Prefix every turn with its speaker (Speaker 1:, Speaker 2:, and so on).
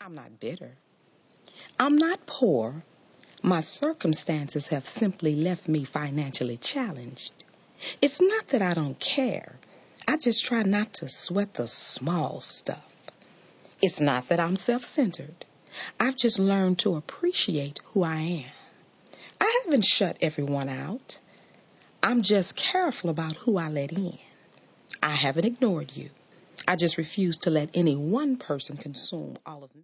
Speaker 1: I'm not bitter. I'm not poor. My circumstances have simply left me financially challenged. It's not that I don't care. I just try not to sweat the small stuff. It's not that I'm self-centered. I've just learned to appreciate who I am. I haven't shut everyone out. I'm just careful about who I let in. I haven't ignored you. I just refuse to let any one person consume all of me.